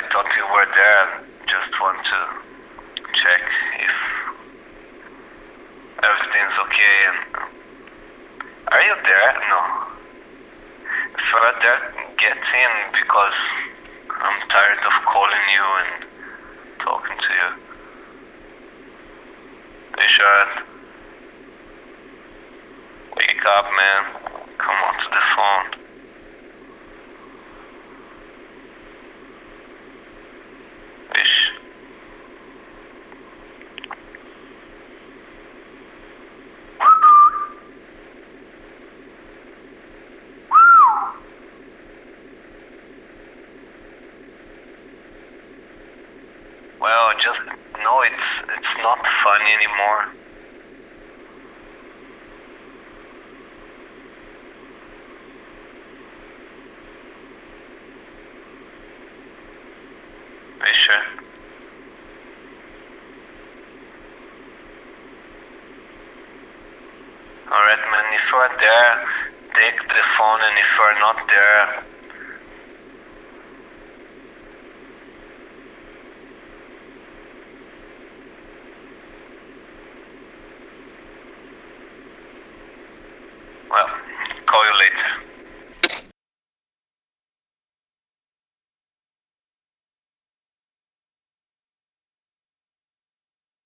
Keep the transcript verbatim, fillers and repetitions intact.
I thought you were there. Just want to check if everything's okay. And are you there? No. If you're there, get in, because I'm tired of calling you and talking to you. Richard, wake up, man. Come on to the phone. Ish. Well, just know it's it's not funny anymore. Richard. Alright, man, if you're there, take the phone, and if you're not there,